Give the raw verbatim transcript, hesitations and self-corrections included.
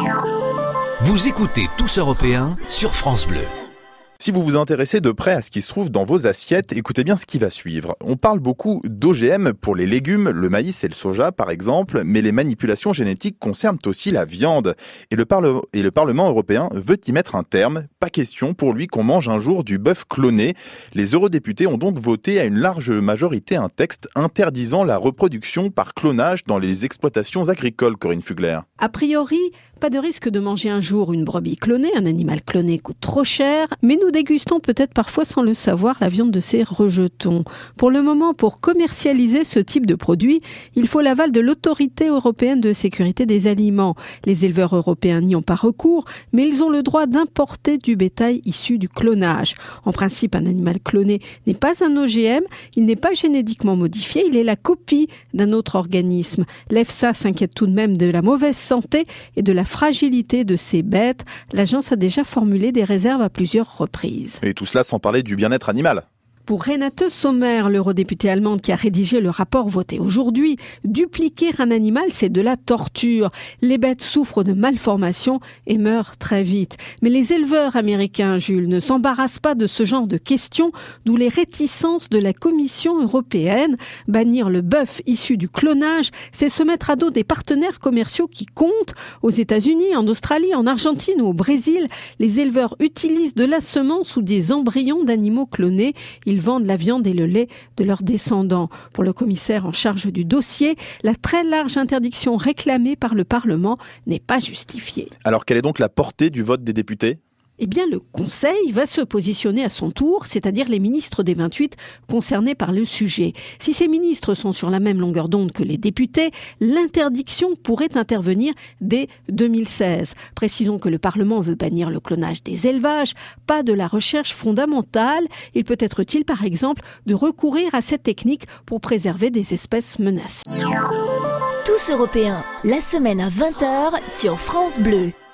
Vous écoutez Tous Européens sur France Bleu. Si vous vous intéressez de près à ce qui se trouve dans vos assiettes, écoutez bien ce qui va suivre. On parle beaucoup d'O G M pour les légumes, le maïs et le soja par exemple, mais les manipulations génétiques concernent aussi la viande. Et le, Parle- et le Parlement européen veut y mettre un terme. Pas question pour lui qu'on mange un jour du bœuf cloné. Les eurodéputés ont donc voté à une large majorité un texte interdisant la reproduction par clonage dans les exploitations agricoles, Corinne Fugler. A priori, pas de risque de manger un jour une brebis clonée. Un animal cloné coûte trop cher, mais nous dégustons peut-être parfois sans le savoir la viande de ces rejetons. Pour le moment, pour commercialiser ce type de produit, il faut l'aval de l'Autorité européenne de sécurité des aliments. Les éleveurs européens n'y ont pas recours, mais ils ont le droit d'importer du bétail issu du clonage. En principe, un animal cloné n'est pas un O G M, il n'est pas génétiquement modifié, il est la copie d'un autre organisme. L'EFSA s'inquiète tout de même de la mauvaise santé et de la fragilité de ces bêtes. L'agence a déjà formulé des réserves à plusieurs reprises. Et tout cela sans parler du bien-être animal. Pour Renate Sommer, l'eurodéputée allemande qui a rédigé le rapport voté aujourd'hui, dupliquer un animal, c'est de la torture. Les bêtes souffrent de malformations et meurent très vite. Mais les éleveurs américains, Jules, ne s'embarrassent pas de ce genre de questions, d'où les réticences de la Commission européenne. Bannir le bœuf issu du clonage, c'est se mettre à dos des partenaires commerciaux qui comptent. Aux États-Unis, en Australie, en Argentine ou au Brésil, les éleveurs utilisent de la semence ou des embryons d'animaux clonés. Ils Ils vendent la viande et le lait de leurs descendants. Pour le commissaire en charge du dossier, la très large interdiction réclamée par le Parlement n'est pas justifiée. Alors quelle est donc la portée du vote des députés ? Eh bien, le Conseil va se positionner à son tour, c'est-à-dire les ministres des vingt-huit concernés par le sujet. Si ces ministres sont sur la même longueur d'onde que les députés, l'interdiction pourrait intervenir dès deux mille seize. Précisons que le Parlement veut bannir le clonage des élevages, pas de la recherche fondamentale. Il peut être utile, par exemple, de recourir à cette technique pour préserver des espèces menacées. Tous Européens, la semaine à vingt heures sur France Bleu.